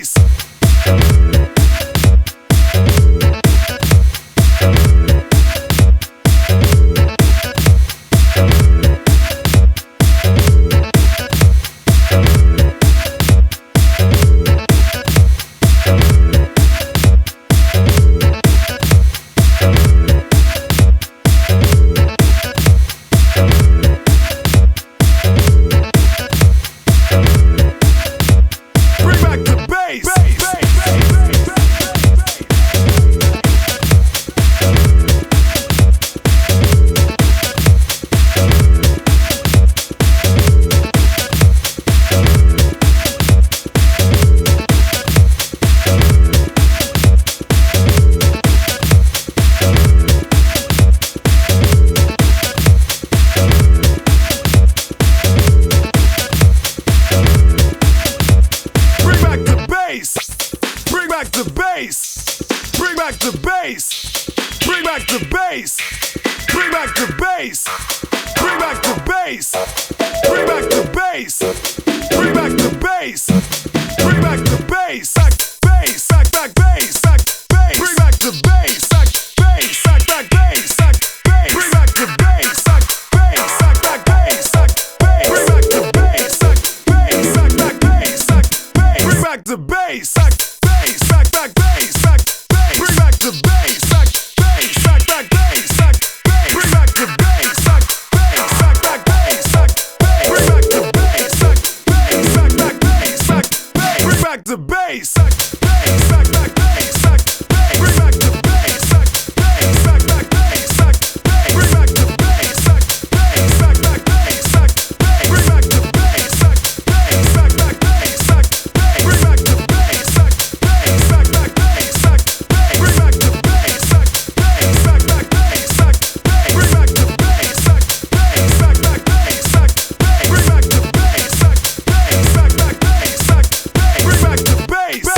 bass. Bring back the bass. Bring back the bass. Bring back the bass. Bring back the bass. Bring back the bass. Bring back the bass. Bring back the bass. Bring back the bass. Bass, back bass, bass. Bring back the bass. Bass, back bass, bass. Bring back the bass. Bass, back bass, bass. Bring back the bass. Bass, back bass, bass. Bring back the bass. Bass, back bass, bass. Bring back the bass. Bass, back bass, bass. Bring back the bass. Bass, back bass, bass. Bring back the bass. Bass, back bass, bass. Bring back the bass. Bass, back bass, bass. Bring back the bass. Bass, back bass, bass. Bring back the bass. Bass, back bass, bass. Bring back the bass. Bass, back bass, bass. Bring back the bass. Bass, back bass, bass. Bring back the bass. Bass, back bass, bass. Bring back the bass. Bass, back bass, bass. Bring back the bass. Bass, back bass, bass. Bring back the bass.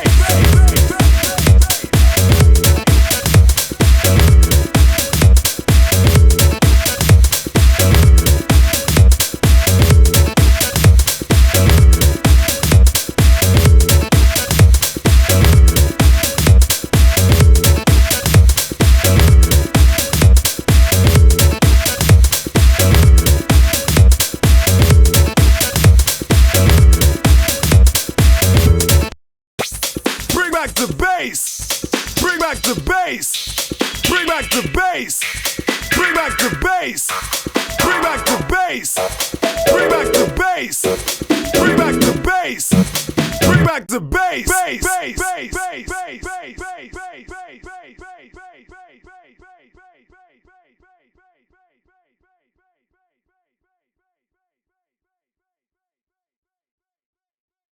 Bring back the bass. Bring back the bass. Bring back the bass. Bring back the bass. Bring back the bass. Bring back the bass.